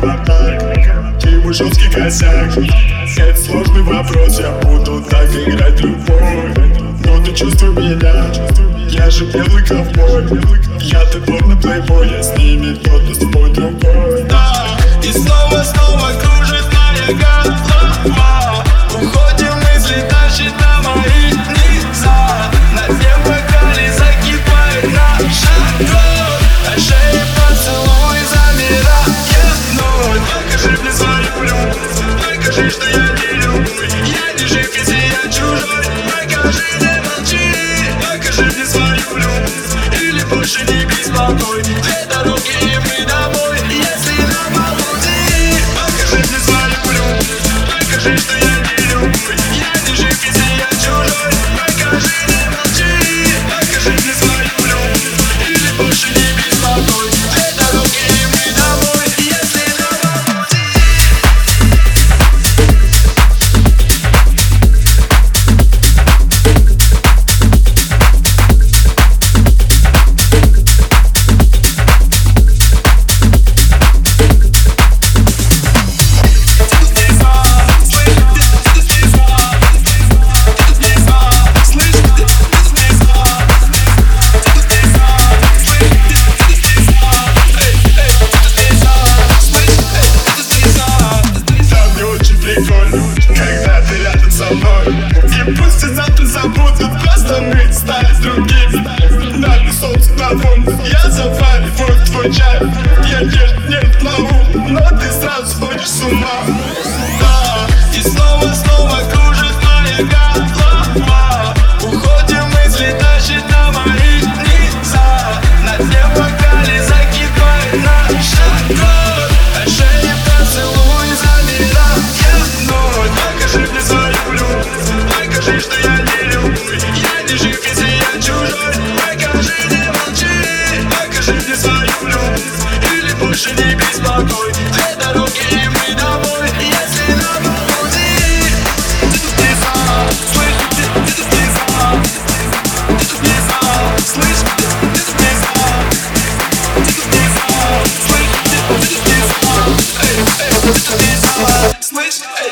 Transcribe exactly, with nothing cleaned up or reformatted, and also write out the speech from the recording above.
Ты мой жесткий косяк. Это сложный вопрос, я буду так играть любовь. Но ты чувствуй меня, я же белый ковбой. Я-то порно плейбой, я с ними, кто-то с тобой другой. Да, и снова, снова кружит моя голова. Уходим мысли, тащит на мои низа. На дне бокале закипает наша кровь. На шее поцелуй замирает вновь. Покажи мне свою любовь, покажи, что я не люблю. Я не жив, если я чужой. Покажи, не молчи, покажи мне свою любовь. Или больше не беспокой. Две дороги и мы домой. Если на полпути, покажи мне свою любовь, покажи, что я не люблю. Я не жив, если я чужой. Покажи, не молчи, покажи мне свою любовь. Или больше не беспокой. Две дороги и мы домой. Если на полпути. Когда ты рядом со мной. И пусть все завтра забудут, просто мы стали с другими. Нами солнце на фоне, я завариваю в твой чай. Я нежно не плаву, но ты сразу сходишь с ума. Да, и снова, снова кружит моя голова. Уходим мысли, тащит на мои низа. На дне бокале закипает наша кровь. На шее поцелуй замирает вновь. Покажи мне свою любовь, покажи, что я не люблю. Я не жив, если я чужой. Покажи, не молчи, покажи мне свою любовь. Или больше не беспокой. Две дороги и мы домой. Если на полпути. Ты тут внизу, слышь, ты, ты тут внизу. Ты тут внизу, слышь, ты, ты тут внизу. Ты тут внизу, слышь, ты, ты тут внизу. Эй, эй, ты тут внизу, слышь,